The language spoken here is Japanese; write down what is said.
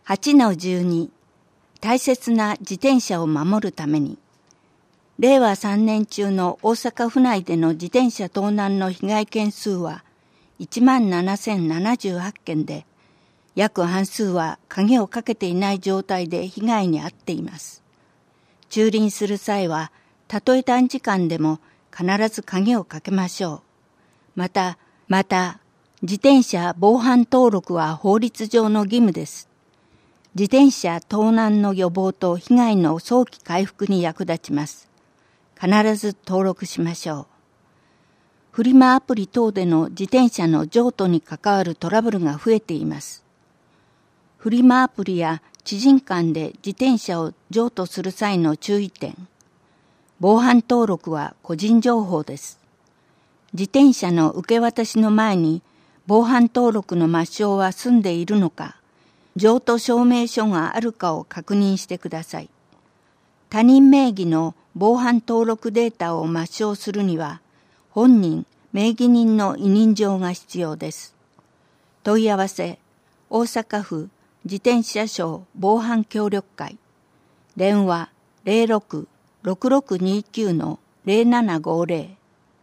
8-12 大切な自転車を守るために、令和3年中の大阪府内での自転車盗難の被害件数は 17,078 件で、約半数は鍵をかけていない状態で被害に遭っています。駐輪する際は、たとえ短時間でも必ず鍵をかけましょう。また、自転車防犯登録は法律上の義務です。自転車盗難の予防と被害の早期回復に役立ちます。必ず登録しましょう。フリマアプリ等での自転車の譲渡に関わるトラブルが増えています。フリマアプリや知人間で自転車を譲渡する際の注意点。防犯登録は個人情報です。自転車の受け渡しの前に防犯登録の抹消は済んでいるのか、譲渡証明書があるかを確認してください。他人名義の防犯登録データを抹消するには、本人、名義人の委任状が必要です。問い合わせ、大阪府自転車商防犯協力会。電話 06-6629-0750